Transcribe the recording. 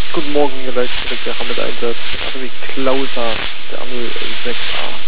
Guten Morgen, ihr Leute, direkt der mit Einsatz. Also wie Klauser, der Arnold 6A.